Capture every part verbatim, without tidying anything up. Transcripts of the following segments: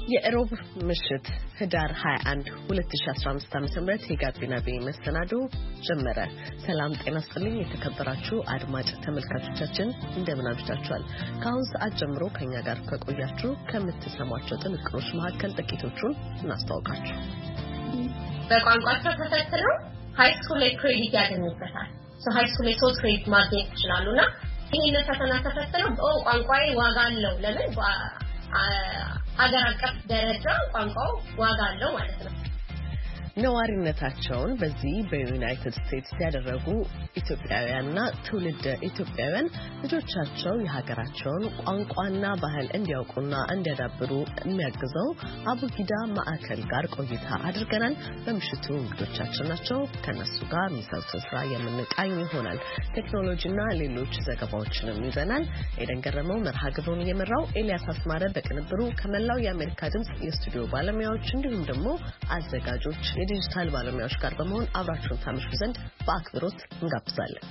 የሮብ ምሽት ህዳር ሃያ አንድ ሁለት ሺህ አስራ አምስት ዓ.ም የጋቢና ቤ መሰናዶ ጀመረ። ሰላም ጤና ይስጥልኝ የተከበራችሁ አድማጭ ተመልካቾቻችን እንደምን አምሽታችኋል? ከአሁን ሰዓት ጀምሮ ከኛ ጋር ከቆያችሁ ከምትሰሟቸው ጥንቅሮች መካከል ጥቂቶቹን እናስተዋውቃችሁ። በቋንቋቸው ተፈትነው ሃይ ስኩል ላይ ክሬዲት ያገኙበታል። ሶ ሃይ ስኩል ላይ ሶስት ክሬዲት ማግኘት ይችላሉና ይሄን ፈተና ተፈትነው በቋንቋዬ ዋጋ አለው ለምን አገር አቀፍ ደረጃ ቋንቋው ዋጋ አለው ማለት ነው። ነዋሪነታቸውን በዚህ በዩናይትድ ስቴትስ ያደረጉ ኢትዮጵያውያንና ትውልደ ኢትዮጵያውያን ልጆቻቸው የሀገራቸውን ቋንቋና ባህል እንዲያውቁና እንዲያዳብሩ የሚያግዘው አቡጊዳ ማዕከል ጋር ቆይታ አድርገናል። በምሽቱ እንግዶቻችን ናቸው። ከነሱ ጋር የሚሰሩትን ስራ የምንቃኝ ይሆናል። ቴክኖሎጂና ሌሎች ዘገባዎችንም ይዘናል። ኤደን ገረመው መርሃ ግብሩን እየመራው፣ ኤልያስ አስማረ በቅንብሩ ከመላው የአሜሪካ ድምጽ የስቱዲዮ ባለሙያዎች እንዲሁም ደግሞ አዘጋጆች የዲጂታል ባለሙያዎች ጋር በመሆን አብራችሁን ታምሹ ዘንድ በአክብሮት እንጋብዛለን።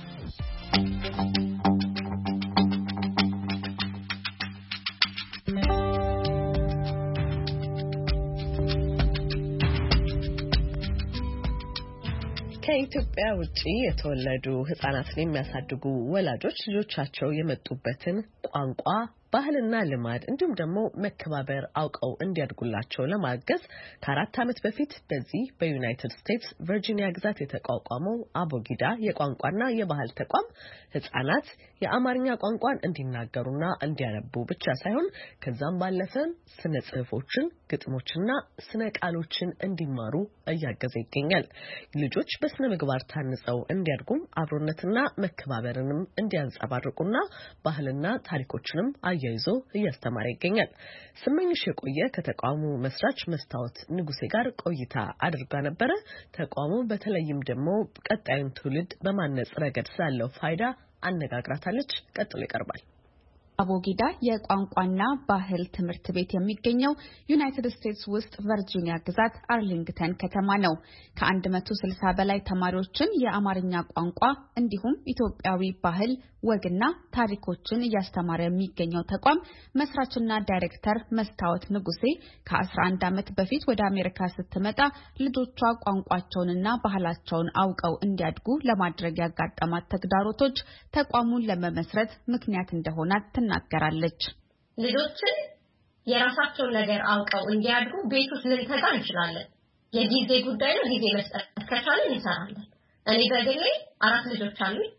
ከኢትዮጵያ ውጪ የተወለዱ ህጻናትን የሚያሳድጉ ወላጆች ልጆቻቸው የመጡበትን ቋንቋ ባህልና ልማድ እንዲሁም ደግሞ መከባበር አውቀው እንዲያድጉላቸው ለማገዝ ከአራት ዓመት በፊት በዚህ በዩናይትድ ስቴትስ ቨርጂኒያ ግዛት የተቋቋመው አቡጊዳ የቋንቋና የባህል ተቋም ህጻናት የአማርኛ ቋንቋን እንዲናገሩና እንዲያነቡ ብቻ ሳይሆን ከዛም ባለፈ ስነ ጽሁፎችን፣ ግጥሞችና ስነ ቃሎችን እንዲማሩ እያገዘ ይገኛል። ልጆች በስነ ምግባር ታንጸው እንዲያድጉም አብሮነትና መከባበርንም እንዲያንጸባርቁና ባህልና ታሪኮችንም አያይዞ እያስተማረ ይገኛል። ስመኝሽ የቆየ ከተቋሙ መስራች መስታወት ንጉሴ ጋር ቆይታ አድርጋ ነበረ። ተቋሙ በተለይም ደግሞ ቀጣዩን ትውልድ በማነጽ ረገድ ስላለው ፋይዳ አነጋግራታለች። ቀጥሎ ይቀርባል። አቡጊዳ የቋንቋና ባህል ትምህርት ቤት የሚገኘው ዩናይትድ ስቴትስ ውስጥ ቨርጂኒያ ግዛት አርሊንግተን ከተማ ነው። ከአንድ መቶ ስልሳ በላይ ተማሪዎችን የአማርኛ ቋንቋ እንዲሁም ኢትዮጵያዊ ባህል ወግና ታሪኮችን እያስተማረ የሚገኘው ተቋም መስራችና ዳይሬክተር መስታወት ንጉሴ ከአስራ አንድ ዓመት በፊት ወደ አሜሪካ ስትመጣ ልጆቿ ቋንቋቸውንና ባህላቸውን አውቀው እንዲያድጉ ለማድረግ ያጋጠማት ተግዳሮቶች ተቋሙን ለመመስረት ምክንያት እንደሆናት ትናገራለች። ልጆችን የራሳቸውን ነገር አውቀው እንዲያድጉ ቤት ውስጥ ልንተጋ እንችላለን። የጊዜ ጉዳይ ነው። ጊዜ መስጠት ከቻልን እንሰራለን። እኔ በግሌ አራት ልጆች አሉኝ።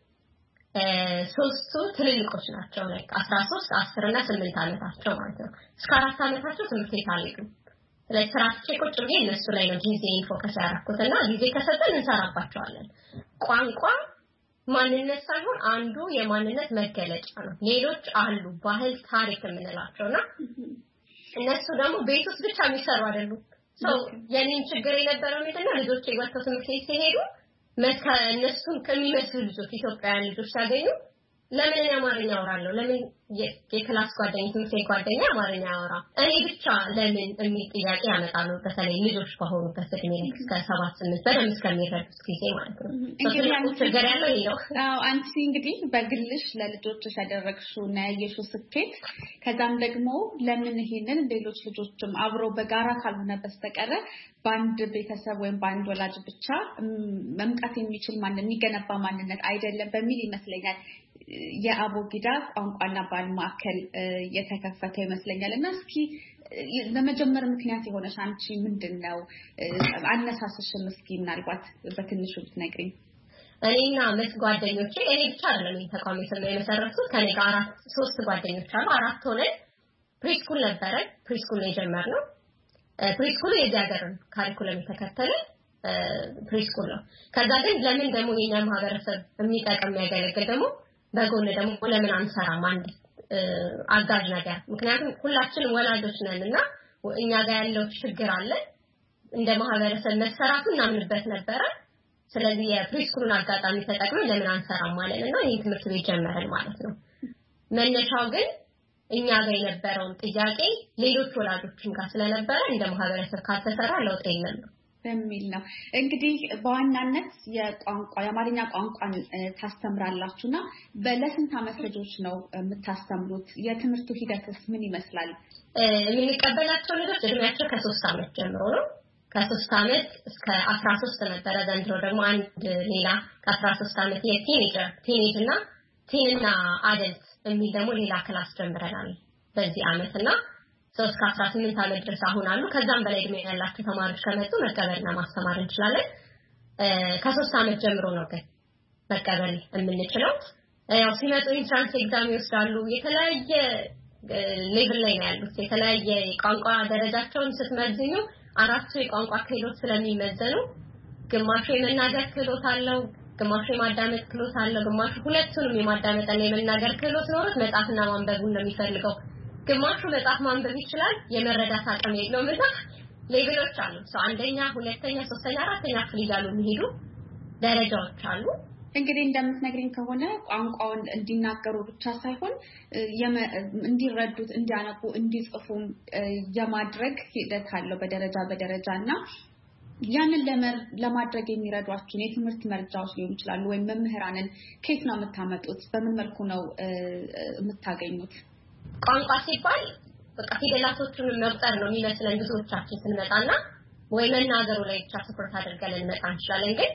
ሶስቱ ትልልቆች ናቸው። like አስራ ሶስት አስር እና ስምንት ዓመታቸው ማለት ነው። እስከ አራት ዓመታቸው ትምህርት ቤት አልሄዱም። ስለዚህ ስራቸው ቁጭ ብዬ እነሱ ላይ ነው ጊዜን ፎከስ ያደረኩትና ጊዜ ከሰጠን እንሰራባቸዋለን። ቋንቋ ማንነት ሳይሆን አንዱ የማንነት መገለጫ ነው። ሌሎች አሉ ባህል ታሪክ የምንላቸውና እነሱ ደግሞ ቤት ውስጥ ብቻ የሚሰሩ አይደሉም። ሰው የኔን ችግር የነበረው ምንድነው ልጆቼ ወጥተው ትምህርት ቤት ሲሄዱ መካ እነሱን ከሚመስሉ ልጆች ኢትዮጵያውያን ልጆች ሲያገኙ ለምን አማርኛ አወራለሁ ለምን የክላስ ጓደኛ ትምህርት ቤት ጓደኛ አማርኛ አወራ እኔ ብቻ ለምን የሚል ጥያቄ ያመጣሉ። በተለይ ልጆች ከሆኑበት እድሜ እስከ ሰባት ስምንት በደንብ እስከሚረዱት ጊዜ ማለት ነው። እንግዲህ አንቺ ችግር ያለው ይሄ ነው። አዎ አንቺ እንግዲህ በግልሽ ለልጆችሽ ያደረግሽው እና ያየሽው ስኬት ከዛም ደግሞ ለምን ይሄንን ሌሎች ልጆችም አብሮ በጋራ ካልሆነ በስተቀር በአንድ ቤተሰብ ወይም በአንድ ወላጅ ብቻ መምጣት የሚችል ማንነት የሚገነባ ማንነት አይደለም በሚል ይመስለኛል የአቡጊዳ ቋንቋና ባህል ማዕከል የተከፈተው ይመስለኛል። እና እስኪ ለመጀመር ምክንያት የሆነሽ አንቺ ምንድነው አነሳስሽም እስኪ ምናልባት በትንሹ ብትነግሪኝ። እኔና አምስት ጓደኞቼ እኔ ብቻ አይደለም ተቋም የመሰረቱት ከኔ ጋር አራት ሶስት ጓደኞች አሉ። አራት ሆነን ፕሪስኩል ነበረ ፕሪስኩል የጀመርነው። ፕሪስኩል የዛገርን ካሪኩለም ተከተለ ፕሪስኩል ነው። ከዛ ግን ለምን ደግሞ የኛ ማህበረሰብ የሚጠቅም ያገለግል ደግሞ በጎን ደግሞ ለምን አንሰራም አንድ አጋዥ ነገር። ምክንያቱም ሁላችንም ወላጆች ነንና እኛ ጋር ያለው ችግር አለ እንደ ማህበረሰብ መሰራቱ እናምንበት ነበር። ስለዚህ የፕሪስኩልን አጋጣሚ ተጠቅመን ለምን አንሰራም ማለትና ይሄ ትምህርት ቤት ጀመረን ማለት ነው። መነሻው ግን እኛ ጋር የነበረውን ጥያቄ ሌሎች ወላጆችን ጋር ስለነበረ እንደ ማህበረሰብ ካልተሰራ ለውጥ የለም ነው። በሚል ነው እንግዲህ በዋናነት የቋንቋ የአማርኛ ቋንቋን ታስተምራላችሁና በለስንት ዓመት ልጆች ነው የምታስተምሩት? የትምህርቱ ሂደትስ ምን ይመስላል? የሚቀበላቸው ልጆች እድሜያቸው ከሶስት ዓመት ጀምሮ ነው። ከሶስት ዓመት እስከ አስራ ሶስት ነበር። ዘንድሮ ደግሞ አንድ ሌላ ከአስራ ሶስት ዓመት የቲኔጀር ቲኔጅ እና ቲንና አደልት የሚል ደግሞ ሌላ ክላስ ጀምረናል በዚህ ዓመትና ሶስት ከአስራ ስምንት ዓመት ድረስ አሁን አሉ። ከዛም በላይ እድሜ ያላቸው ተማሪዎች ከመጡ መቀበልና ማስተማር እንችላለን። ከሶስት ዓመት ጀምሮ ነው ግን መቀበል የምንችለው። ያው ሲመጡ ኢንትራንስ ኤግዛም ይወስዳሉ። የተለያየ ሌቭል ላይ ነው ያሉት። የተለያየ ቋንቋ ደረጃቸውን ስትመዝኙ አራቱ የቋንቋ ክህሎት ስለሚመዘኑ ግማሹ የመናገር ክህሎት አለው፣ ግማሹ የማዳመጥ ክህሎት አለው፣ ግማሹ ሁለቱንም የማዳመጥና የመናገር ክህሎት ኖሮት መጻፍና ማንበቡን ነው የሚፈልገው። ግማሹ መጻፍ ማንበብ ይችላል፣ የመረዳት አቅም የለውም እና ሌቭሎች አሉ። ሶ አንደኛ፣ ሁለተኛ፣ ሶስተኛ፣ አራተኛ ክፍል እያሉ የሚሄዱ ደረጃዎች አሉ። እንግዲህ እንደምትነግሪኝ ከሆነ ቋንቋውን እንዲናገሩ ብቻ ሳይሆን እንዲረዱት፣ እንዲያነቡ፣ እንዲጽፉ የማድረግ ሂደት አለው በደረጃ በደረጃና ያንን ለማድረግ የሚረዷችሁን የትምህርት መርጃዎች ሊሆኑ ይችላሉ ወይም መምህራንን ከየት ነው የምታመጡት? በምን መልኩ ነው የምታገኙት? ቋንቋ ሲባል በቃ ፊደላቶቹን መቁጠር ነው የሚመስለን ብዙዎቻችን ስንመጣና ወይ መናገሩ ላይ ብቻ ትኩረት አድርገን እንመጣ እንችላለን። ግን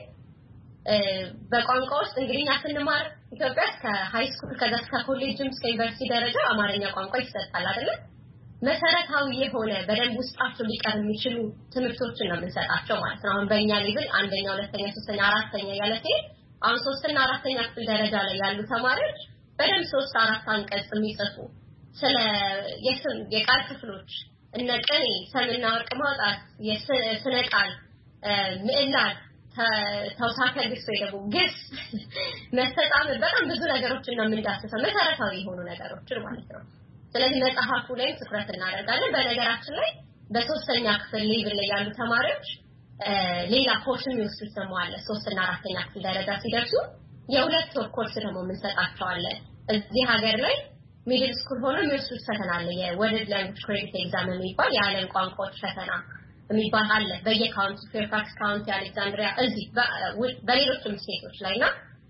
በቋንቋ ውስጥ እንግሊዝኛ ስንማር ኢትዮጵያ እስከ ሃይ ስኩል ከዛ እስከ ኮሌጅም እስከ ዩኒቨርሲቲ ደረጃ አማርኛ ቋንቋ ይሰጣል አይደል? መሰረታዊ የሆነ በደንብ ውስጣቸው ሊቀር የሚችሉ ትምህርቶችን ነው የምንሰጣቸው ማለት ነው። አሁን በእኛ ሌቭል አንደኛ፣ ሁለተኛ፣ ሶስተኛ፣ አራተኛ ያለ ሲል አሁን ሶስትና አራተኛ ክፍል ደረጃ ላይ ያሉ ተማሪዎች በደንብ ሶስት አራት አንቀጽ የሚጽፉ ስለ የስም የቃል ክፍሎች እነ ቅኔ፣ ሰምና ወርቅ ማውጣት፣ የስነ ቃል ምዕላድ፣ ተውሳከ ግስ ወይ ደግሞ ግስ መስተጣም በጣም ብዙ ነገሮችን ነው የምንዳስሰው መሰረታዊ የሆኑ ነገሮችን ማለት ነው። ስለዚህ መጽሐፉ ላይ ትኩረት እናደርጋለን። በነገራችን ላይ በሶስተኛ ክፍል ሌቭል ላይ ያሉ ተማሪዎች ሌላ ኮርስ የሚወስዱት ደግሞ አለ። ሶስትና አራተኛ ክፍል ደረጃ ሲደርሱ የሁለት ወር ኮርስ ደግሞ የምንሰጣቸው አለ። እዚህ ሀገር ላይ ሚድል ስኩል ሆኖ የሚወስዱት ፈተና አለ። የወርልድ ላንጉዌጅ ክሬዲት ኤግዛም የሚባል የዓለም ቋንቋዎች ፈተና የሚባል አለ በየካውንቲ ፌርፋክስ ካውንቲ፣ አሌክዛንድሪያ፣ እዚህ በሌሎችም ስቴቶች ላይና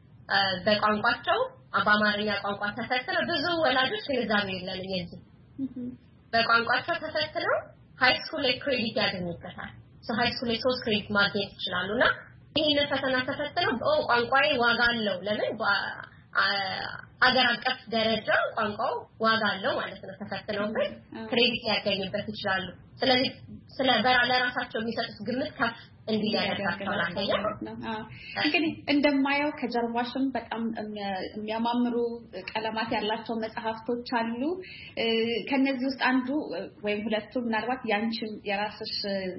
በቋንቋቸው በአማርኛ ቋንቋ ተፈትነው ብዙ ወላጆች ግንዛቤ የለንም የዚህ በቋንቋቸው ተፈትነው ሃይ ስኩል ላይ ክሬዲት ያገኙበታል። ሶ ሃይ ስኩል ላይ ሶስት ክሬዲት ማግኘት ይችላሉና ይሄንን ፈተና ተፈትነው ኦ ቋንቋዬ ዋጋ አለው ለምን አገር አቀፍ ደረጃ ቋንቋው ዋጋ አለው ማለት ነው ተፈትነውበት ክሬዲት ያገኙበት ይችላሉ። ስለዚህ ስለ በራለ ራሳቸው የሚሰጡት ግምት ከፍ እንዲያደርጋቸዋል አከያ ነው። እንግዲህ እንደማየው ከጀርባሽም በጣም የሚያማምሩ ቀለማት ያላቸው መጽሐፍቶች አሉ። ከነዚህ ውስጥ አንዱ ወይም ሁለቱ ምናልባት ያንቺም የራስሽ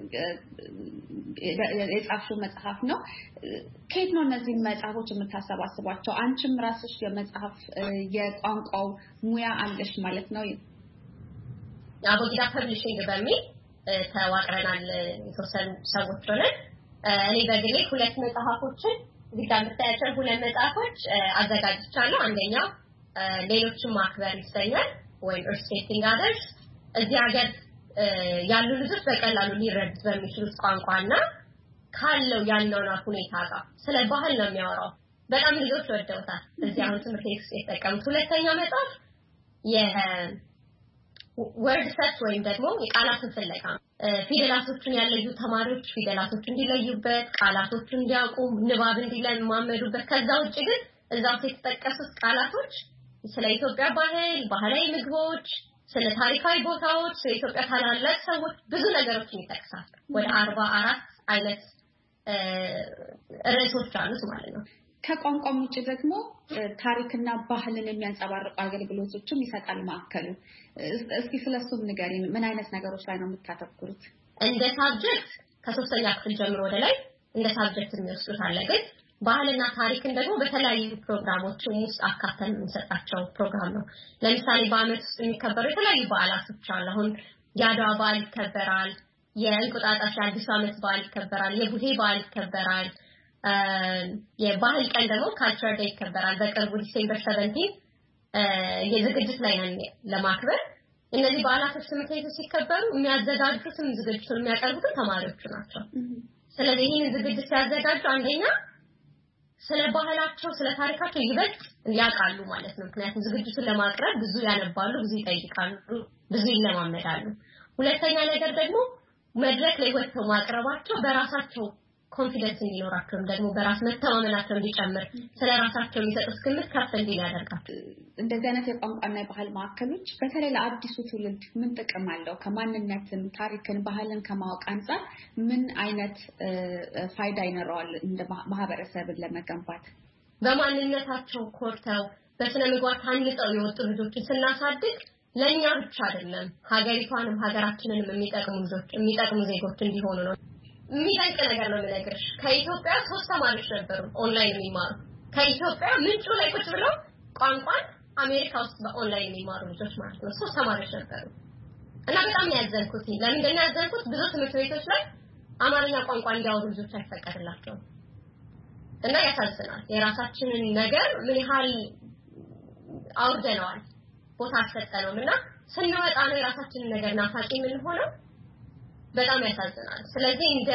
የጻፍሽው መጽሐፍ ነው። ከየት ነው እነዚህ መጽሐፎች የምታሰባስቧቸው? አንቺም ራስሽ የመጽሐፍ የቋንቋው ሙያ አለሽ ማለት ነው? አቦጊዳ ፐብሊሺንግ በሚል ተዋቅረናል የተወሰኑ ሰዎች ሆነን። እኔ በግሌ ሁለት መጽሐፎችን ቪታምታያቸው ሁለት መጽሐፎች አዘጋጅቻለሁ። አንደኛው ሌሎችን ማክበር ይሰኛል ወይ respecting others። እዚህ ሀገር ያሉ ልጆች በቀላሉ ሊረዱት በሚችሉት ቋንቋና ካለው ያለውን ሁኔታ ጋር ስለ ባህል ነው የሚያወራው። በጣም ልጆች ወደውታል። እዚህ አሁን ትምህርት ቤት ውስጥ የተጠቀሙት። ሁለተኛው መጽሐፍ የ ወርድ ሰርች ወይም ደግሞ የቃላትን ፍለጋ ፊደላቶችን ያለዩ ተማሪዎች ፊደላቶች እንዲለዩበት፣ ቃላቶችን እንዲያውቁ፣ ንባብ እንዲለማመዱበት። ከዛ ውጪ ግን እዛው የተጠቀሱት ቃላቶች ስለ ኢትዮጵያ ባህል፣ ባህላዊ ምግቦች፣ ስለ ታሪካዊ ቦታዎች፣ ስለ ኢትዮጵያ ታላላቅ ሰዎች ብዙ ነገሮችን ይጠቅሳል። ወደ አርባ አራት አይነት ርዕሶች አሉት ማለት ነው። ከቋንቋም ውጪ ደግሞ ታሪክና ባህልን የሚያንጸባርቁ አገልግሎቶችም ይሰጣል ማዕከሉ። እስኪ ስለሱም ንገሪን። ምን አይነት ነገሮች ላይ ነው የምታተኩሩት? እንደ ሳብጀክት ከሶስተኛ ክፍል ጀምሮ ወደ ላይ እንደ ሳብጀክት የሚወስዱት አለ። ግን ባህልና ታሪክን ደግሞ በተለያዩ ፕሮግራሞች ውስጥ አካተን የምንሰጣቸው ፕሮግራም ነው። ለምሳሌ በአመት ውስጥ የሚከበሩ የተለያዩ በዓላቶች አሉ። አሁን የአድዋ በዓል ይከበራል፣ የእንቁጣጣሽ አዲስ ዓመት በዓል ይከበራል፣ የቡሄ በዓል ይከበራል። የባህል ቀን ደግሞ ካልቸር ዴይ ይከበራል በቅርቡ ዲሴምበር ሰቨንቲን የዝግጅት ላይ ነን ለማክበር። እነዚህ በዓላቶች ትምህርት ቤቶች ሲከበሩ የሚያዘጋጁትም ዝግጅቱን የሚያቀርቡት ተማሪዎቹ ናቸው። ስለዚህ ይህን ዝግጅት ሲያዘጋጁ አንደኛ ስለ ባህላቸው ስለ ታሪካቸው ይበልጥ ያውቃሉ ማለት ነው ምክንያቱም ዝግጅቱን ለማቅረብ ብዙ ያነባሉ ብዙ ይጠይቃሉ ብዙ ይለማመዳሉ ሁለተኛ ነገር ደግሞ መድረክ ላይ ወጥተው ማቅረባቸው በራሳቸው ኮንፊደንስ እንዲኖራቸው ደግሞ በራስ መተማመናቸው እንዲጨምር ስለራሳቸው የሚሰጡት ግምት ከፍ እንዲል ያደርጋቸው እንደዚህ አይነት የቋንቋና የባህል ማዕከሎች በተለይ ለአዲሱ ትውልድ ምን ጥቅም አለው ከማንነትን ታሪክን ባህልን ከማወቅ አንፃር ምን አይነት ፋይዳ ይኖረዋል እንደ ማህበረሰብን ለመገንባት በማንነታቸው ኮርተው በስነ ምግባር ታንጸው የወጡ ልጆችን ስናሳድግ ለኛ ብቻ አይደለም ሀገሪቷንም ሀገራችንንም የሚጠቅሙ ልጆች የሚጠቅሙ ዜጎች እንዲሆኑ ነው የሚጠቅም ነገር ነው የምነግርሽ ከኢትዮጵያ ሶስት ተማሪዎች ነበሩ ኦንላይን የሚማሩ ከኢትዮጵያ ምንጩ ላይ ቁጭ ብለው ቋንቋን አሜሪካ ውስጥ በኦንላይን የሚማሩ ልጆች ማለት ነው ሶስት ተማሪዎች ነበሩ እና በጣም ያዘንኩት ለምን እንደኛ ያዘንኩት ብዙ ትምህርት ቤቶች ላይ አማርኛ ቋንቋ እንዲያወሩ ልጆች አይፈቀድላቸውም እና ያሳዝናል የራሳችንን ነገር ምን ያህል አውርደናል ቦታ አሰጠነውና ስንወጣ ነው የራሳችንን ነገር ናፋቂ ምን ሆነው በጣም ያሳዝናል ስለዚህ እንደ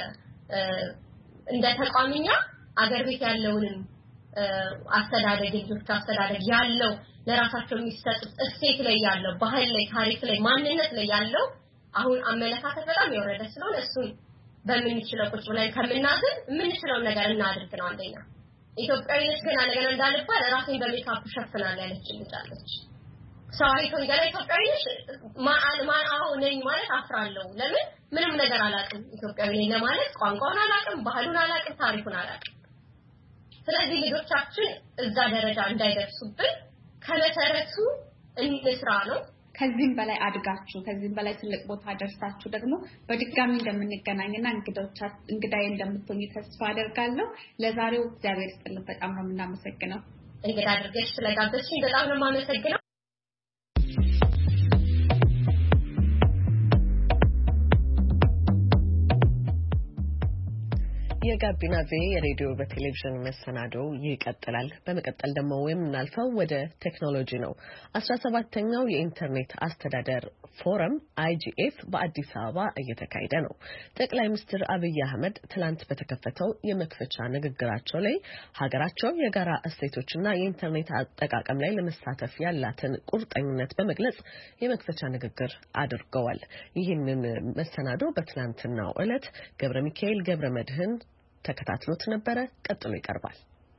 እንደ ተቋምኛ አገር ቤት ያለውንም አስተዳደግ ልጆች አስተዳደግ ያለው ለራሳቸው የሚሰጡት እሴት ላይ ያለው ባህል ላይ ታሪክ ላይ ማንነት ላይ ያለው አሁን አመለካከት በጣም የወረደ ስለሆነ እሱን በምንችለው ቁጭ ብለን ከምናዝን የምንችለው ነገር እናድርግ ነው አንደኛ ኢትዮጵያዊነት ገና ነገር እንዳልባል ራሴን በሜካፕ ሸፍናል ያለች ልጅ ሳይቶን ገና ኢትዮጵያዊነት ማአል ማአው ነኝ ማለት አፍራለሁ ለምን ምንም ነገር አላውቅም ኢትዮጵያዊ ነኝ ለማለት ቋንቋውን አላውቅም ባህሉን አላውቅም ታሪኩን አላውቅም ስለዚህ ልጆቻችን እዛ ደረጃ እንዳይደርሱብን ከመሰረቱ እንስራ ነው ከዚህም በላይ አድጋችሁ ከዚህም በላይ ትልቅ ቦታ ደርሳችሁ ደግሞ በድጋሚ እንደምንገናኝና እንግዶቻችን እንግዳዬ እንደምትሆኚ ተስፋ አደርጋለሁ ለዛሬው እግዚአብሔር ይስጥልን በጣም ነው የምናመሰግነው እንግዳ አድርገሽ ስለጋበዝሽኝ በጣም ነው የማመሰግነው የጋቢና ቪ የሬዲዮ በቴሌቪዥን መሰናዶ ይቀጥላል በመቀጠል ደግሞ የምናልፈው ወደ ቴክኖሎጂ ነው አስራ ሰባተኛው የኢንተርኔት አስተዳደር ፎረም አይ ጂ ኤፍ በአዲስ አበባ እየተካሄደ ነው ጠቅላይ ሚኒስትር አብይ አህመድ ትላንት በተከፈተው የመክፈቻ ንግግራቸው ላይ ሀገራቸው የጋራ እሴቶችና የኢንተርኔት አጠቃቀም ላይ ለመሳተፍ ያላትን ቁርጠኝነት በመግለጽ የመክፈቻ ንግግር አድርገዋል ይህንን መሰናዶ በትላንትናው ዕለት ገብረ ሚካኤል ገብረ መድህን ተከታትሎት ነበር ቀጥሎ ይቀርባል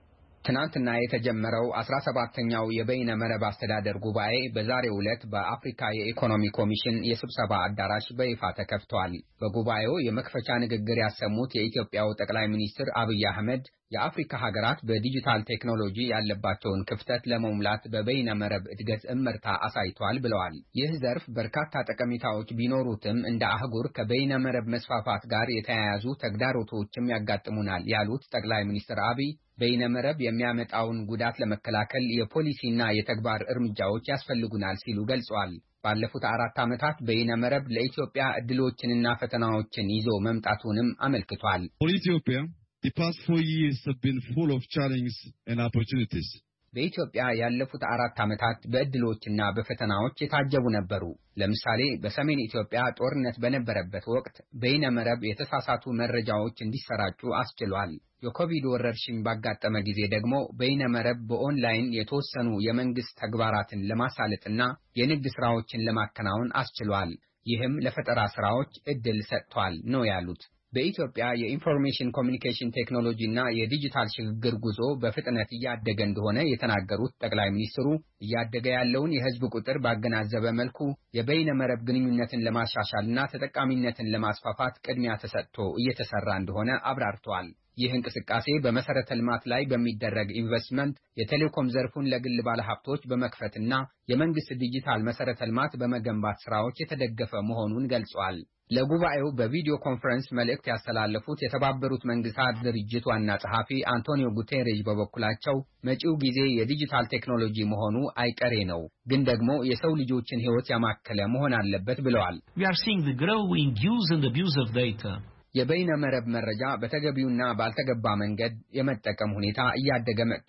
ትናንትና የተጀመረው አስራ ሰባተኛው የበይነ መረብ አስተዳደር ጉባኤ በዛሬው ዕለት በአፍሪካ የኢኮኖሚ ኮሚሽን የስብሰባ አዳራሽ በይፋ ተከፍቷል በጉባኤው የመክፈቻ ንግግር ያሰሙት የኢትዮጵያው ጠቅላይ ሚኒስትር አብይ አህመድ የአፍሪካ ሀገራት በዲጂታል ቴክኖሎጂ ያለባቸውን ክፍተት ለመሙላት በበይነ መረብ እድገት እመርታ አሳይቷል ብለዋል ይህ ዘርፍ በርካታ ጠቀሜታዎች ቢኖሩትም እንደ አህጉር ከበይነ መረብ መስፋፋት ጋር የተያያዙ ተግዳሮቶችም ያጋጥሙናል ያሉት ጠቅላይ ሚኒስትር አብይ በይነ መረብ የሚያመጣውን ጉዳት ለመከላከል የፖሊሲና የተግባር እርምጃዎች ያስፈልጉናል ሲሉ ገልጸዋል ባለፉት አራት ዓመታት በይነ መረብ ለኢትዮጵያ እድሎችንና ፈተናዎችን ይዞ መምጣቱንም አመልክቷል ኢትዮጵያ The past four years have been full of challenges and opportunities. በኢትዮጵያ ያለፉት አራት ዓመታት በእድሎችና በፈተናዎች የታጀቡ ነበሩ ለምሳሌ በሰሜን ኢትዮጵያ ጦርነት በነበረበት ወቅት በይነ መረብ የተሳሳቱ መረጃዎች እንዲሰራጩ አስችሏል የኮቪድ ወረርሽኝ ባጋጠመ ጊዜ ደግሞ በይነ መረብ በኦንላይን የተወሰኑ የመንግስት ተግባራትን ለማሳለጥና የንግድ ስራዎችን ለማከናወን አስችሏል ይህም ለፈጠራ ስራዎች እድል ሰጥቷል ነው ያሉት በኢትዮጵያ የኢንፎርሜሽን ኮሚኒኬሽን ቴክኖሎጂ እና የዲጂታል ሽግግር ጉዞ በፍጥነት እያደገ እንደሆነ የተናገሩት ጠቅላይ ሚኒስትሩ እያደገ ያለውን የህዝብ ቁጥር ባገናዘበ መልኩ የበይነ መረብ ግንኙነትን ለማሻሻልና ተጠቃሚነትን ለማስፋፋት ቅድሚያ ተሰጥቶ እየተሰራ እንደሆነ አብራርተዋል ይህ እንቅስቃሴ በመሰረተ ልማት ላይ በሚደረግ ኢንቨስትመንት የቴሌኮም ዘርፉን ለግል ባለሀብቶች በመክፈትና የመንግስት ዲጂታል መሰረተ ልማት በመገንባት ስራዎች የተደገፈ መሆኑን ገልጸዋል ለጉባኤው በቪዲዮ ኮንፈረንስ መልእክት ያስተላለፉት የተባበሩት መንግስታት ድርጅት ዋና ጸሐፊ አንቶኒዮ ጉቴሬዝ በበኩላቸው መጪው ጊዜ የዲጂታል ቴክኖሎጂ መሆኑ አይቀሬ ነው ግን ደግሞ የሰው ልጆችን ህይወት ያማከለ መሆን አለበት ብለዋል We are seeing the growing use and abuse of data የበይነ መረብ መረጃ በተገቢውና ባልተገባ መንገድ የመጠቀም ሁኔታ እያደገ መጥቷል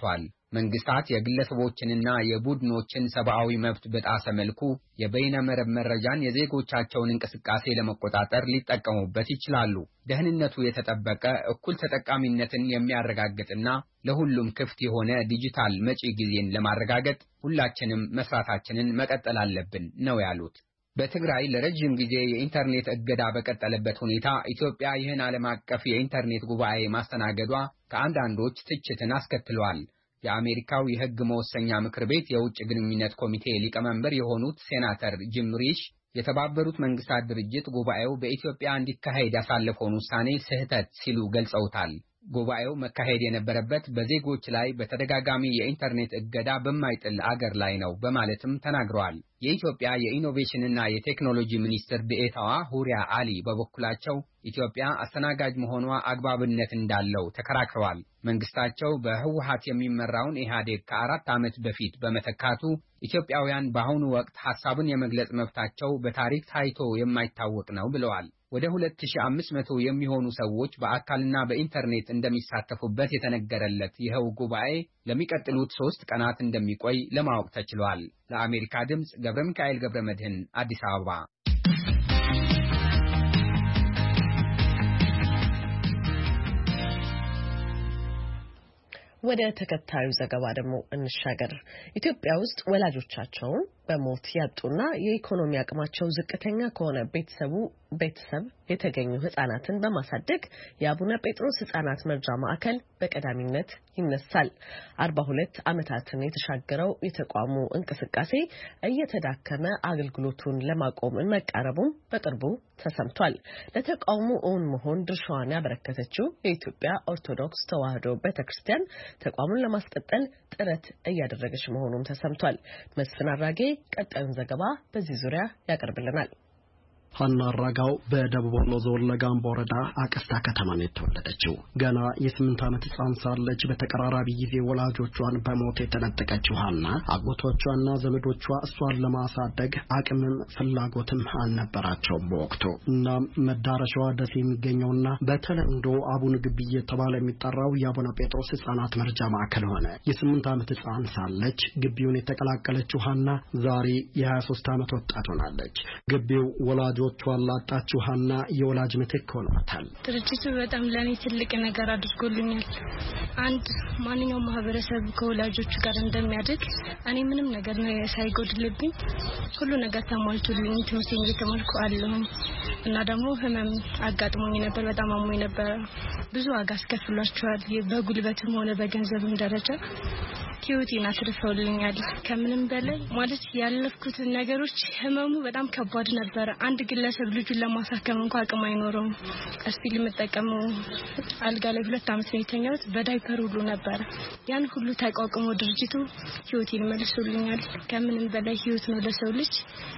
መንግስታት የግለሰቦችንና የቡድኖችን ሰብአዊ መብት በጣሰ መልኩ የበይነ መረብ መረጃን የዜጎቻቸውን እንቅስቃሴ ለመቆጣጠር ሊጠቀሙበት ይችላሉ። ደህንነቱ የተጠበቀ እኩል ተጠቃሚነትን የሚያረጋግጥና ለሁሉም ክፍት የሆነ ዲጂታል መጪ ጊዜን ለማረጋገጥ ሁላችንም መስራታችንን መቀጠል አለብን ነው ያሉት። በትግራይ ለረጅም ጊዜ የኢንተርኔት እገዳ በቀጠለበት ሁኔታ ኢትዮጵያ ይህን ዓለም አቀፍ የኢንተርኔት ጉባኤ ማስተናገዷ ከአንዳንዶች ትችትን አስከትሏል። የአሜሪካው የሕግ መወሰኛ ምክር ቤት የውጭ ግንኙነት ኮሚቴ ሊቀመንበር የሆኑት ሴናተር ጂም ሪሽ የተባበሩት መንግስታት ድርጅት ጉባኤው በኢትዮጵያ እንዲካሄድ ያሳለፈውን ውሳኔ ስህተት ሲሉ ገልጸውታል። ጉባኤው መካሄድ የነበረበት በዜጎች ላይ በተደጋጋሚ የኢንተርኔት እገዳ በማይጥል አገር ላይ ነው በማለትም ተናግረዋል። የኢትዮጵያ የኢኖቬሽንና የቴክኖሎጂ ሚኒስትር ዴኤታዋ ሁሪያ አሊ በበኩላቸው ኢትዮጵያ አስተናጋጅ መሆኗ አግባብነት እንዳለው ተከራክረዋል። መንግስታቸው በህወሓት የሚመራውን ኢህአዴግ ከአራት ዓመት በፊት በመተካቱ ኢትዮጵያውያን በአሁኑ ወቅት ሐሳብን የመግለጽ መብታቸው በታሪክ ታይቶ የማይታወቅ ነው ብለዋል። ወደ ሁለት ሺህ አምስት መቶ የሚሆኑ ሰዎች በአካልና በኢንተርኔት እንደሚሳተፉበት የተነገረለት ይኸው ጉባኤ ለሚቀጥሉት ሶስት ቀናት እንደሚቆይ ለማወቅ ተችሏል። ለአሜሪካ ድምጽ ገብረ ሚካኤል ገብረ መድህን አዲስ አበባ። ወደ ተከታዩ ዘገባ ደግሞ እንሻገር። ኢትዮጵያ ውስጥ ወላጆቻቸውን በሞት ያጡና የኢኮኖሚ አቅማቸው ዝቅተኛ ከሆነ ቤተሰቡ ቤተሰብ የተገኙ ህጻናትን በማሳደግ የአቡነ ጴጥሮስ ህጻናት መርጃ ማዕከል በቀዳሚነት ይነሳል። አርባ ሁለት ዓመታትን የተሻገረው የተቋሙ እንቅስቃሴ እየተዳከመ አገልግሎቱን ለማቆም መቃረቡን በቅርቡ ተሰምቷል። ለተቋሙ እውን መሆን ድርሻዋን ያበረከተችው የኢትዮጵያ ኦርቶዶክስ ተዋሕዶ ቤተክርስቲያን ተቋሙን ለማስቀጠል ጥረት እያደረገች መሆኑም ተሰምቷል። መስፍን አራጌ ቀጣዩን ዘገባ በዚህ ዙሪያ ያቀርብልናል። ሀና አራጋው በደቡብ ወሎ ዞን ለጋምቦ ወረዳ አቀስታ ከተማ ነው የተወለደችው። ገና የስምንት ዓመት ህፃን ሳለች በተቀራራቢ ጊዜ ወላጆቿን በሞት የተነጠቀችው ሀና አጎቶቿና ዘመዶቿ እሷን ለማሳደግ አቅምም ፍላጎትም አልነበራቸውም በወቅቱ። እናም መዳረሻዋ ደሴ የሚገኘውና በተለምዶ አቡነ ግቢ እየተባለ የሚጠራው የአቡነ ጴጥሮስ ህፃናት መርጃ ማዕከል ሆነ። የስምንት ዓመት ህፃን ሳለች ግቢውን የተቀላቀለችው ሀና ዛሬ የሀያ ሶስት ዓመት ወጣት ሆናለች። ግቢው ወላጆቿን ላጣችው ሀና የወላጅ ምትክ ሆኗታል። ድርጅቱ በጣም ለኔ ትልቅ ነገር አድርጎልኛል። አንድ ማንኛውም ማህበረሰብ ከወላጆቹ ጋር እንደሚያድግ እኔ ምንም ነገር ሳይጎድልብኝ ሁሉ ነገር ተሟልቶልኝ ትምህርቴን እየተማርኩ አለሁ እና ደግሞ ህመም አጋጥሞኝ ነበር። በጣም አሞኝ ነበር። ብዙ ዋጋ አስከፍሏቸዋል። በጉልበትም ሆነ በገንዘብም ደረጃ ህይወቴን አትርፈውልኛል። ከምንም በላይ ማለት ያለፍኩት ነገሮች ህመሙ በጣም ከባድ ነበር። አንድ ግለሰብ ልጁን ለማሳከም እንኳን አቅም አይኖርም። አስፒል የምጠቀመው አልጋ ላይ ሁለት ዓመት ነው የተኛሁት። በዳይፐር ሁሉ ነበር። ያን ሁሉ ተቋቁሞ ድርጅቱ ህይወቴን መልሶልኛል። ከምንም በላይ ህይወት ነው ለሰው ልጅ።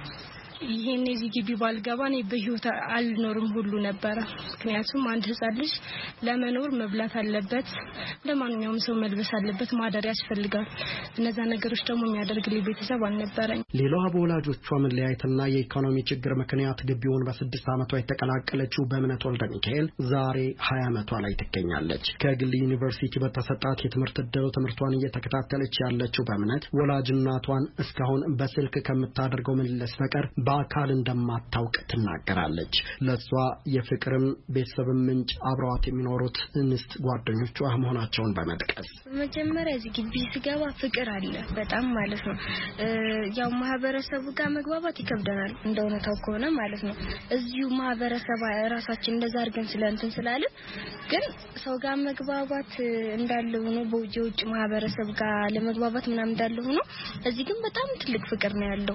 ይሄን እዚህ ግቢ ባልገባ እኔ በህይወት አልኖርም ሁሉ ነበር። ምክንያቱም አንድ ህፃን ልጅ ለመኖር መብላት አለበት፣ ለማንኛውም ሰው መልበስ አለበት፣ ማደር ያስፈልጋል። እነዛ ነገሮች ደግሞ የሚያደርግልኝ ቤተሰብ አልነበረኝ። ሌላው በወላጆቿ መለያየትና የኢኮኖሚ ችግር ምክንያት ግቢውን በስድስት ዓመቷ የተቀላቀለችው በእምነት ወልደ ሚካኤል ዛሬ ሀያ ዓመቷ ላይ ትገኛለች። ከግል ዩኒቨርሲቲ በተሰጣት የትምህርት ዕድል ትምህርቷን እየተከታተለች ያለችው በእምነት ወላጅ እናቷን እስካሁን በስልክ ከምታደርገው ምልልስ በቀር በአካል እንደማታውቅ ትናገራለች። ለሷ የፍቅርም ቤተሰብም ምንጭ አብረዋት የሚኖሩት እንስት ጓደኞቿ መሆናቸውን በመጥቀስ መጀመሪያ እዚህ ግቢ ሲገባ ፍቅር አለ በጣም ማለት ነው። ያው ማህበረሰቡ ጋር መግባባት ይከብደናል እንደሆነው ከሆነ ማለት ነው። እዚሁ ማህበረሰብ ራሳችን እንደዛ አድርገን ስለእንትን ስላልን ግን ሰው ጋር መግባባት እንዳለ ሆኖ በውጭ ማህበረሰብ ጋር ለመግባባት ምናምን እንዳለ ሆኖ እዚህ ግን በጣም ትልቅ ፍቅር ነው ያለው።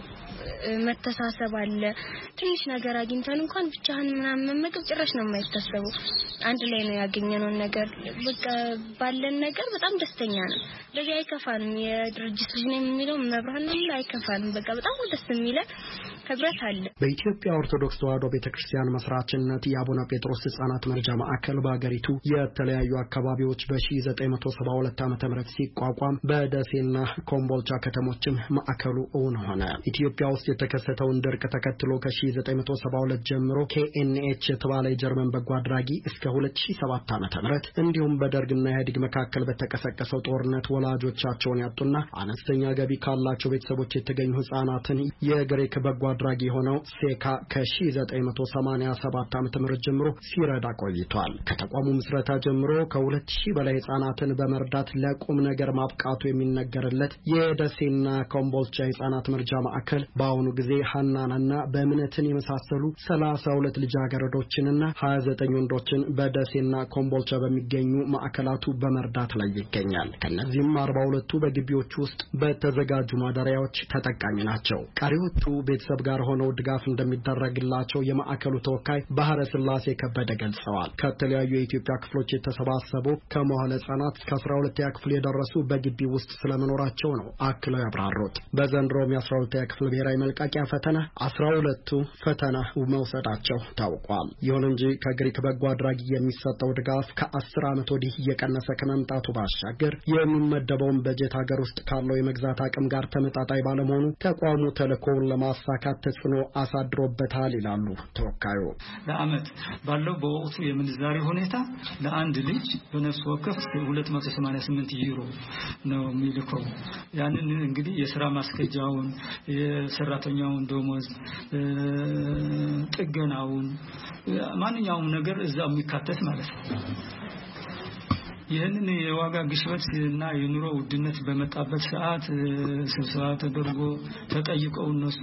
መተሳሰብ አለ። ትንሽ ነገር አግኝተን እንኳን ብቻህን ምናምን መመገብ ጭራሽ ነው የማይታሰበው። አንድ ላይ ነው ያገኘነው ነገር። በቃ ባለን ነገር በጣም ደስተኛ ነን። ለዚህ አይከፋንም። የድርጅት ልጅ ነው የሚለው መብራን ነው አይከፋንም። በቃ በጣም ደስ የሚለ ህብረት አለ። በኢትዮጵያ ኦርቶዶክስ ተዋሕዶ ቤተክርስቲያን መስራችነት የአቡነ ጴጥሮስ ሕፃናት መርጃ ማዕከል በአገሪቱ የተለያዩ አካባቢዎች በ1972 ዓመተ ምህረት ሲቋቋም በደሴና ኮምቦልቻ ከተሞችም ማዕከሉ እውን ሆነ። ኢትዮጵያ ውስጥ የተከሰተውን ድርቅ ተከትሎ ከ1972 ጀምሮ ኬኤንኤች የተባለ የጀርመን በጎ አድራጊ እስከ ሁለት ሺህ ሰባት ዓመተ ምህረት እንዲሁም በደርግና ኢህአዴግ መካከል በተቀሰቀሰው ጦርነት ወላጆቻቸውን ያጡና አነስተኛ ገቢ ካላቸው ቤተሰቦች የተገኙ ሕፃናትን የግሪክ በጎ አድራጊ ሆነው ሴካ ከ1987 ዓመተ ምህረት ጀምሮ ሲረዳ ቆይቷል። ከተቋሙ ምስረታ ጀምሮ ከሁለት ሺህ በላይ ሕፃናትን በመርዳት ለቁም ነገር ማብቃቱ የሚነገርለት የደሴና ኮምቦልቻ ሕፃናት መርጃ ማዕከል በአሁኑ ጊዜ ሐናናና በእምነትን የመሳሰሉ ሰላሳ ሁለት ልጃገረዶችንና ሀያ ዘጠኝ ወንዶችን በደሴና ኮምቦልቻ በሚገኙ ማዕከላቱ በመርዳት ላይ ይገኛል። ከነዚህም አርባ ሁለቱ በግቢዎች ውስጥ በተዘጋጁ ማደሪያዎች ተጠቃሚ ናቸው። ቀሪዎቹ ቤተሰብ ጋር ሆነው ድጋፍ እንደሚደረግላቸው የማዕከሉ ተወካይ ባህረ ስላሴ ከበደ ገልጸዋል። ከተለያዩ የኢትዮጵያ ክፍሎች የተሰባሰቡ ከመዋለ ሕፃናት እስከ አስራ ሁለተኛ ክፍል የደረሱ በግቢ ውስጥ ስለመኖራቸው ነው አክለው ያብራሩት። በዘንድሮም የአስራ ሁለተኛ ክፍል ብሔራዊ መልቀቂያ ፈተና አስራ ሁለቱ ፈተና መውሰዳቸው ታውቋል። ይሁን እንጂ ከግሪክ በጎ አድራጊ የሚሰጠው ድጋፍ ከአስር ዓመት ወዲህ እየቀነሰ ከመምጣቱ ባሻገር የሚመደበውን በጀት ሀገር ውስጥ ካለው የመግዛት አቅም ጋር ተመጣጣኝ ባለመሆኑ ተቋሙ ተልዕኮውን ለማሳካት ተጽዕኖ አሳድሮበታል ይላሉ ተወካዩ። ለአመት ባለው በወቅቱ የምንዛሬ ሁኔታ ለአንድ ልጅ በነፍስ ወከፍ ሁለት መቶ ሰማንያ ስምንት ዩሮ ነው የሚልከው። ያንን እንግዲህ የሥራ ማስከጃውን፣ የሰራተኛውን ደሞዝ፣ ጥገናውን ማንኛውም ነገር እዛው የሚካተት ማለት ነው። ይህንን የዋጋ ግሽበት እና የኑሮ ውድነት በመጣበት ሰዓት ስብሰባ ተደርጎ ተጠይቀው እነሱ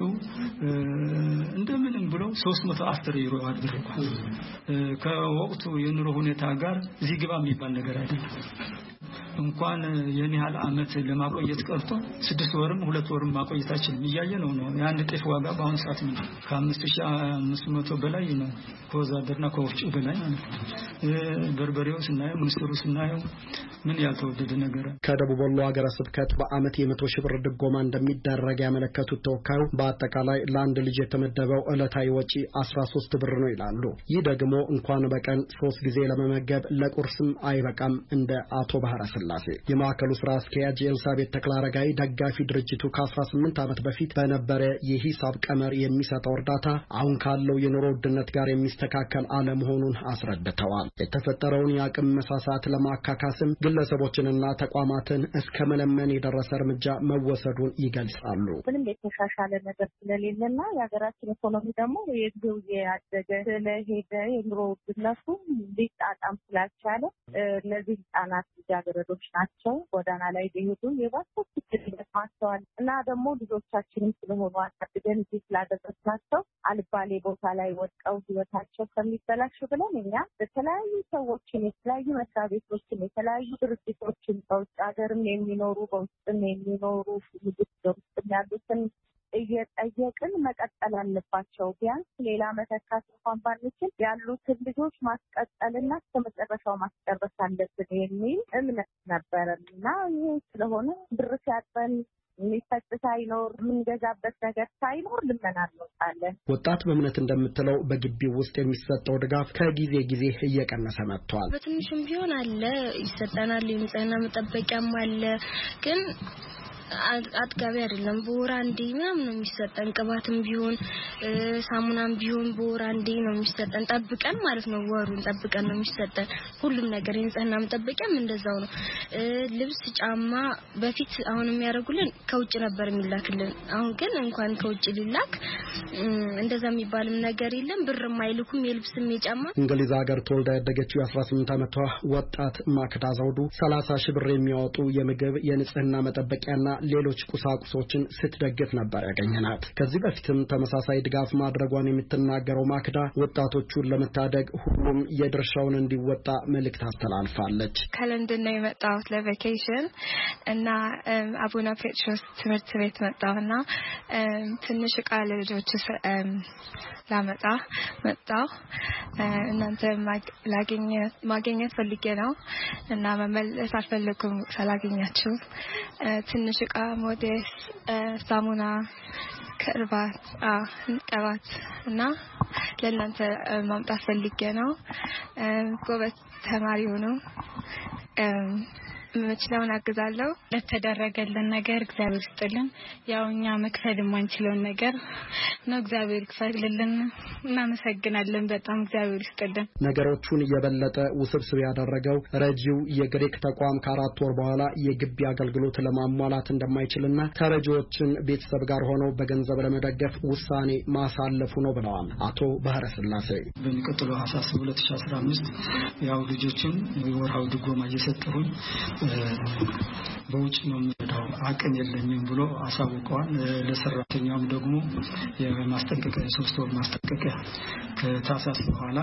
እንደምንም ብለው ሶስት መቶ አስር ዩሮ አድርገዋል። ከወቅቱ የኑሮ ሁኔታ ጋር እዚህ ግባ የሚባል ነገር አይደለም። እንኳን የኔ ያህል አመት ለማቆየት ቀርቶ ስድስት ወርም ሁለት ወርም ማቆየታችን እያየ ነው ነው የአንድ ጤፍ ዋጋ በአሁን ሰዓት ነው ከአምስት ሺህ አምስት መቶ በላይ ነው ከወዛደርና ከወፍጮ በላይ ነው። በርበሬው ስናየው ምስሩ ስናየው ምን ያልተወደደ ነገር። ከደቡብ ወሎ ሀገረ ስብከት በአመት የመቶ ሺህ ብር ድጎማ እንደሚደረግ ያመለከቱት ተወካዩ በአጠቃላይ ለአንድ ልጅ የተመደበው ዕለታዊ ወጪ አስራ ሶስት ብር ነው ይላሉ። ይህ ደግሞ እንኳን በቀን ሶስት ጊዜ ለመመገብ ለቁርስም አይበቃም። እንደ አቶ ባህረ ስላሴ የማዕከሉ ስራ አስኪያጅ ኤልሳቤት ተክላረጋይ ደጋፊ ድርጅቱ ከአስራ ስምንት ዓመት በፊት በነበረ የሂሳብ ቀመር የሚሰጠው እርዳታ አሁን ካለው የኑሮ ውድነት ጋር የሚስተካከል አለመሆኑን አስረድተዋል። የተፈጠረውን የአቅም መሳሳት ለማካካስም ግለሰቦችንና ተቋማትን እስከ መለመን የደረሰ እርምጃ መወሰዱን ይገልጻሉ። ምንም የተሻሻለ ነገር ስለሌለና የሀገራችን ኢኮኖሚ ደግሞ የጊዜው ያደገ ስለሄደ የኑሮ ውድነቱ ሊጣጣም ስላልቻለ እነዚህ ህጻናት ልጃገረዶች ናቸው ጎዳና ላይ ሊሄዱ የባሰ ችግር ይገጥማቸዋል እና ደግሞ ልጆቻችንም ስለሆኑ አሳድገን እዚህ ስላደረስናቸው አልባሌ ቦታ ላይ ወድቀው ህይወታቸው ከሚበላሽ ብለን እኛ በተለያዩ ሰዎችን የተለያዩ መስሪያ ቤቶችን የተለያዩ ድርጅቶችን በውጭ ሀገርም የሚኖሩ በውስጥም የሚኖሩ ውስጥም ያሉትን እየጠየቅን መቀጠል አለባቸው። ቢያንስ ሌላ መተካት እንኳን ባንችል ያሉትን ልጆች ማስቀጠልና እስከመጨረሻው ማስጨረስ አለብን የሚል እምነት ነበረና ይሄ ስለሆነ ብር ሲያጥረን የሚፈጭ ሳይኖር የምንገዛበት ነገር ሳይኖር ልመና እንወጣለን። ወጣት በእምነት እንደምትለው በግቢው ውስጥ የሚሰጠው ድጋፍ ከጊዜ ጊዜ እየቀነሰ መጥቷል። በትንሹም ቢሆን አለ ይሰጠናል። የንጽህና መጠበቂያም አለ ግን አጥጋቢ አይደለም። በወር አንዴ ምናምን ነው የሚሰጠን። ቅባትም ቢሆን ሳሙናም ቢሆን በወር አንዴ ነው የሚሰጠን። ጠብቀን ማለት ነው ወሩን ጠብቀን ነው የሚሰጠን። ሁሉም ነገር የንጽህና መጠበቂያም እንደዛው ነው። ልብስ፣ ጫማ በፊት አሁን የሚያደርጉልን ከውጭ ነበር የሚላክልን። አሁን ግን እንኳን ከውጭ ሊላክ እንደዛ የሚባልም ነገር የለም። ብርም አይልኩም የልብስም የጫማ። እንግሊዝ ሀገር ተወልዳ ያደገችው የአስራ ስምንት ዓመቷ ወጣት ማክዳ ዘውዱ ሰላሳ ሺህ ብር የሚያወጡ የምግብ የንጽህና መጠበቂያና ሌሎች ቁሳቁሶችን ስትደግፍ ነበር ያገኘናት። ከዚህ በፊትም ተመሳሳይ ድጋፍ ማድረጓን የምትናገረው ማክዳ ወጣቶቹን ለመታደግ ሁሉም የድርሻውን እንዲወጣ መልእክት አስተላልፋለች። ከለንደን ነው የመጣሁት ለቫኬሽን እና አቡነ ጴጥሮስ ትምህርት ቤት መጣሁና ትንሽ ዕቃ ለልጆች ላመጣ መጣሁ። እናንተ ማግኘት ማግኘት ፈልጌ ነው እና መመለስ አልፈለኩም ስላገኛችሁ። ትንሽ ዕቃ ሞዴስ፣ ሳሙና፣ ከርባት አ ቀባት እና ለእናንተ ማምጣት ፈልጌ ነው ጎበዝ ተማሪ ሆኖ መችላውን አግዛለሁ ለተደረገልን ነገር እግዚአብሔር ይስጥልን ያውኛ መክፈል የማንችለው ነገር ነው እግዚአብሔር ይክፈልልን እናመሰግናለን በጣም እግዚአብሔር ይስጥልን ነገሮቹን የበለጠ ውስብስብ ያደረገው ረጂው የግሪክ ተቋም ከአራት ወር በኋላ የግቢ አገልግሎት ለማሟላት እንደማይችልና ተረጂዎችን ቤተሰብ ጋር ሆነው በገንዘብ ለመደገፍ ውሳኔ ማሳለፉ ነው ብለዋል አቶ ባህረ ስላሴ በሚቀጥለው ሐሳስ ሁለት ሺህ አስራ አምስት ያው ልጆችን ወርሃው ድጎማ እየሰጠሁኝ በውጭ ነው የምሄደው አቅም የለኝም ብሎ አሳውቀዋል ለሰራተኛውም ደግሞ የማስጠንቀቂያ ሶስት ወር ማስጠንቀቂያ ከታሳስ በኋላ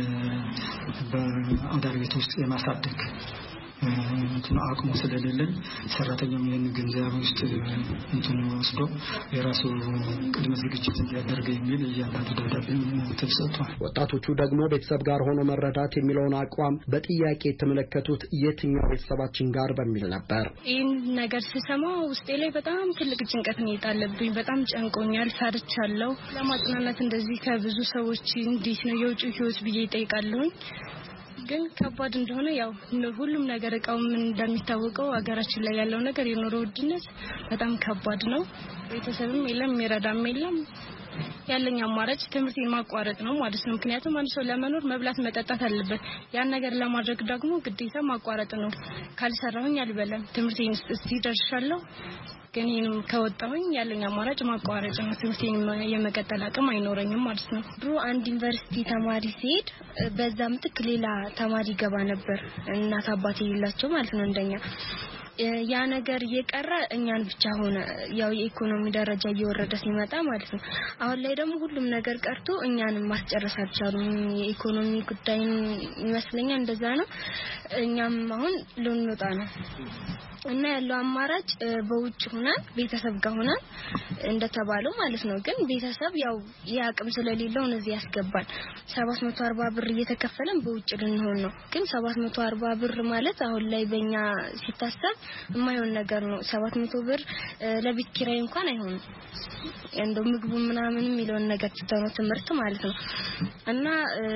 በአዳር ቤት ውስጥ የማሳደግ እንትን አቅሙ ስለሌለኝ ሰራተኛው ይሄን ገንዘብ ውስጥ እንትን ወስዶ የራሱ ቅድመ ዝግጅት እንዲያደርግ የሚል እያንዳንዱ ደብዳቤ ተሰጥቷል ወጣቶቹ ደግሞ ቤተሰብ ጋር ሆኖ መረዳት የሚለውን አቋም በጥያቄ የተመለከቱት የትኛው ቤተሰባችን ጋር በሚል ነበር ይህን ነገር ስሰማ ውስጤ ላይ በጣም ትልቅ ጭንቀት ነው የጣለብኝ በጣም ጨንቆኛል ፈርቻለሁ ለማጽናናት እንደዚህ ከብዙ ሰዎች እንዴት ነው የውጭ ህይወት ብዬ ጠይቃለሁኝ ግን ከባድ እንደሆነ ያው ሁሉም ነገር እቃው ምን እንደሚታወቀው አገራችን ላይ ያለው ነገር የኑሮ ውድነት በጣም ከባድ ነው ቤተሰብም የለም ይረዳም የለም ያለኝ አማራጭ ትምህርቴን ማቋረጥ ነው ማለት ነው ምክንያቱም አንድ ሰው ለመኖር መብላት መጠጣት አለበት ያን ነገር ለማድረግ ደግሞ ግዴታ ማቋረጥ ነው ካልሰራሁኝ አልበለም ትምህርቴን እስቲ ደርሻለሁ ግን ይሄን ከወጣሁኝ ያለኝ አማራጭ ማቋረጥ ነው ትምህርቴን የመቀጠል አቅም አይኖረኝም ማለት ነው ድሮ አንድ ዩኒቨርሲቲ ተማሪ ሲሄድ በዛ ምትክ ሌላ ተማሪ ገባ ነበር እናት አባት ይላቸው ማለት ነው እንደኛ ያ ነገር እየቀረ እኛን ብቻ ሆነ ያው የኢኮኖሚ ደረጃ እየወረደ ሲመጣ ማለት ነው አሁን ላይ ደግሞ ሁሉም ነገር ቀርቶ እኛን ማስጨረስ አልቻሉም የኢኮኖሚ ጉዳይ ይመስለኛል እንደዛ ነው እኛም አሁን ልንወጣ ነው እና ያለው አማራጭ በውጭ ሆነ ቤተሰብ ጋር ሆነ እንደተባለው ማለት ነው ግን ቤተሰብ ያው ያቅም ስለሌለው እዚህ ያስገባል ሰባት መቶ አርባ ብር እየተከፈለን በውጭ ልንሆን ነው ግን ሰባት መቶ አርባ ብር ማለት አሁን ላይ በእኛ ሲታሰብ የማይሆን ነገር ነው ሰባት መቶ ብር ለቤት ኪራይ እንኳን አይሆንም እንደው ምግቡ ምናምን የሚለውን ነገር ተተነው ትምህርት ማለት ነው እና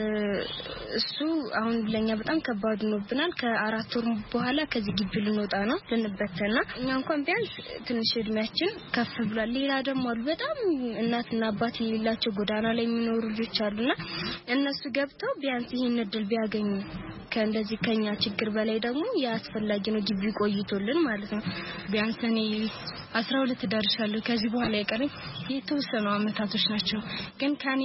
እሱ አሁን ለኛ በጣም ከባድ ሆኖብናል ከአራት ወር በኋላ ከዚህ ግቢ ልንወጣ ነው ልንበተና እኛ እንኳን ቢያንስ ትንሽ እድሜያችን ከፍ ብሏል ሌላ ደግሞ አሉ በጣም እናትና አባት የሌላቸው ጎዳና ላይ የሚኖሩ ልጆች አሉና እነሱ ገብተው ቢያንስ ይሄን እድል ቢያገኙ ከእንደዚህ ከኛ ችግር በላይ ደግሞ ያስፈልጋጊ ነው ግቢ ቆይቶልን ማለት ነው ቢያንስ እኔ አስራ ሁለት ደርሻለሁ ከዚህ በኋላ የቀረኝ የተወሰኑ አመታቶች ናቸው ግን ካኒ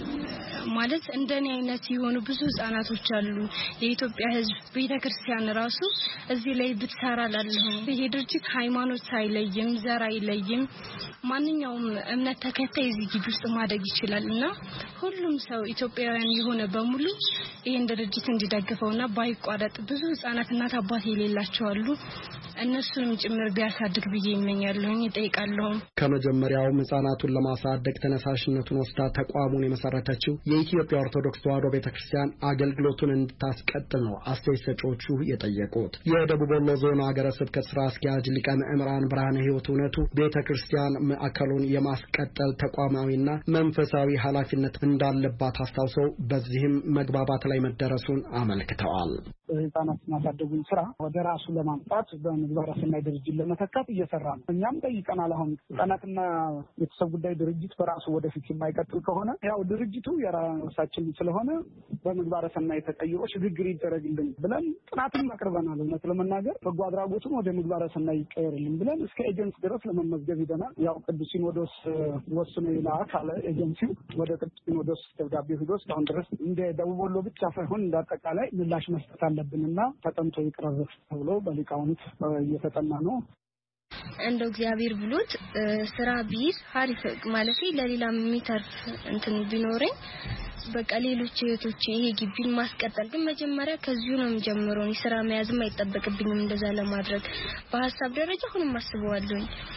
ማለት እንደኔ አይነት የሆኑ ብዙ ህፃናቶች አሉ የኢትዮጵያ ህዝብ ቤተክርስቲያን ራሱ እዚህ ላይ ብትሰራ ላለሁ ይሄ ድርጅት ሃይማኖት ሳይለይም ዘር አይለይም ማንኛውም እምነት ተከታይ እዚህ ግቢ ውስጥ ማደግ ይችላልና ሁሉም ሰው ኢትዮጵያውያን የሆነ በሙሉ ይሄን ድርጅት እንዲደግፈውና ባይቋረጥ ብዙ ህፃናትና አባት የሌላቸው አሉ እነሱንም ጭምር ቢያሳድግ ብዬ ይመኛለሁ ይጠይቃለሁ ከመጀመሪያው ህፃናቱን ለማሳደግ ተነሳሽነቱን ወስዳ ተቋሙን የመሰረተችው የኢትዮጵያ ኦርቶዶክስ ተዋሕዶ ቤተክርስቲያን አገልግሎቱን እንድታስቀጥል ነው አስተያየት ሰጪዎቹ የጠየቁት የደቡብ ወሎ ዞን ሀገረ ስብከት ስራ አስኪያጅ ሊቀ ምዕምራን ብርሃነ ሕይወት እውነቱ ቤተክርስቲያን ማዕከሉን የማስቀጠል ተቋማዊና መንፈሳዊ ኃላፊነት እንዳለባት አስታውሰው በዚህም መግባባት ላይ መደረሱን አመልክተዋል ህፃናት ማሳደጉን ስራ ወደ ራሱ ለማምጣት በምግባረ ሰናይ ድርጅት ለመተካት እየሰራ ነው እኛም ጠይቀናል አሁን ህፃናትና ቤተሰብ ጉዳይ ድርጅት በራሱ ወደፊት የማይቀጥል ከሆነ ያው ድርጅቱ የራሳችን ስለሆነ በምግባረ ሰናይ ተቀይሮ ሽግግር ይደረግልን ብለን ጥናትን አቅርበናል እውነት ለመናገር በጎ አድራጎቱን ወደ ምግባረ ሰናይ ይቀየርልን ብለን እስከ ኤጀንሲ ድረስ ለመመዝገብ ሄደናል ያው ቅዱስ ሲኖዶስ ወስኖ ይላክ አለ ኤጀንሲው ወደ ቅዱስ ሲኖዶስ ደብዳቤ ሄዶ እስካሁን ድረስ እንደ ደቡብ ወሎ ብቻ ሳይሆን እንዳጠቃላይ ምላሽ መስጠት አለብንና ተጠንቶ ይቅረብ ተብሎ በሊቃውንት እየተጠና ነው እንደው እግዚአብሔር ብሎት ስራ ቢይዝ ሀሪፍ ማለት ለሌላ የሚተርፍ እንትን ቢኖረኝ በቃ ሌሎች እህቶች ይሄ ግቢን ማስቀጠል ግን መጀመሪያ ከዚሁ ነው የሚጀምረው ስራ መያዝም አይጠበቅብኝም እንደዛ ለማድረግ በሐሳብ ደረጃ ሁሉም አስበዋለሁ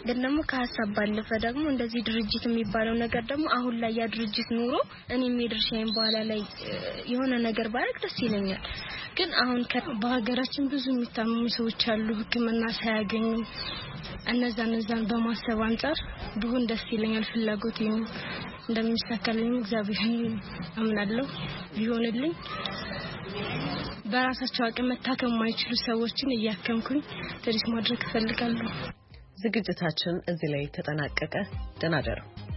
ግን ደግሞ ከሐሳብ ባለፈ ደግሞ እንደዚህ ድርጅት የሚባለው ነገር ደግሞ አሁን ላይ ያ ድርጅት ኑሮ እኔም የድርሻዬን በኋላ ላይ የሆነ ነገር ባረግ ደስ ይለኛል። ግን አሁን በሀገራችን ብዙ የሚታመሙ ሰዎች አሉ ሕክምና ሳያገኙ እነዛ እነዛን በማሰብ አንፃር ቢሆን ደስ ይለኛል። ፍላጎቴ ነው እንደሚሳካልኝ እግዚአብሔር አምናለሁ። ቢሆንልኝ በራሳቸው አቅም መታከም የማይችሉ ሰዎችን እያከምኩኝ ትሪት ማድረግ እፈልጋለሁ። ዝግጅታችን እዚህ ላይ ተጠናቀቀ። ደህና ደሩ።